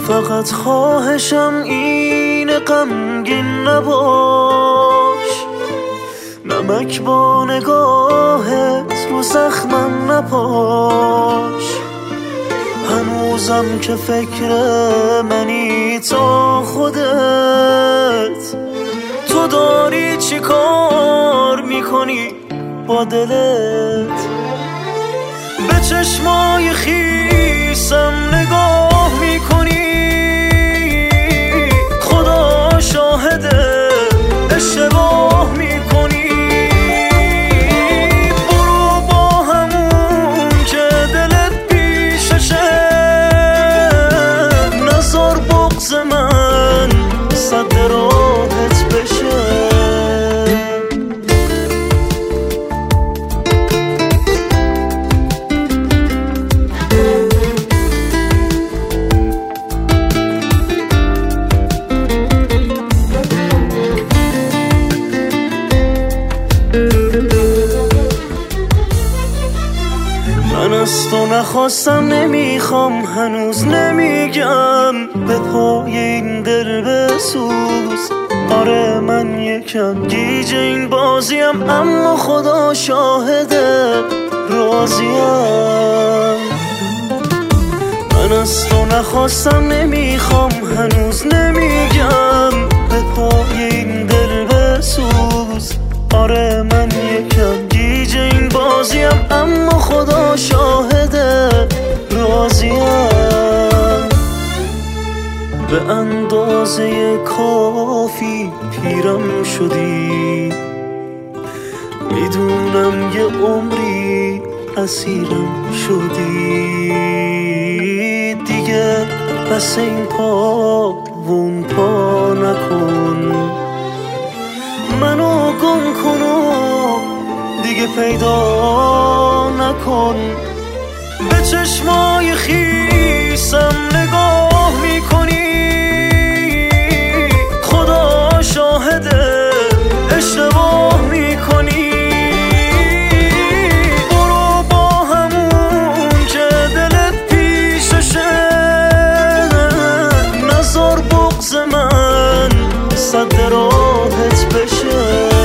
فقط خواهشم اینه غمگین نباش، نمک با نگاهت رو زخمم نپاش. هنوزم که فکر منی تا خودت، تو داری چی کار میکنی با دلت؟ به چشمای خیسم نگاه میکنی، خدا شاهده اشتباه میکنی. برو با همون که دلت پیششه، نذار بغض من صد راهت بشه. من از تو نخواستم، نمیخوام، هنوز نمیگم به پای این دل بسوز. آره من یکم گیج این بازیم، اما خدا شاهده راضیم. من از تو نخواستم، نمیخوام، هنوز نمیگم به پای این دل بسوز. آره من یکم گیج این بازیم، اما خدا شاهده راضیم. به اندازه کافی پیرم شدی، میدونم یه عمری اسیرم شدی. دیگه بس این پا و اون پا نکن، منو گم کن و دیگه پیدا نکن. به چشمای خیسم نگاه میکنی، خدا شاهده اشتباه میکنی. برو با همون که دلت پیششه، نذار بغض من صد راهت بشه.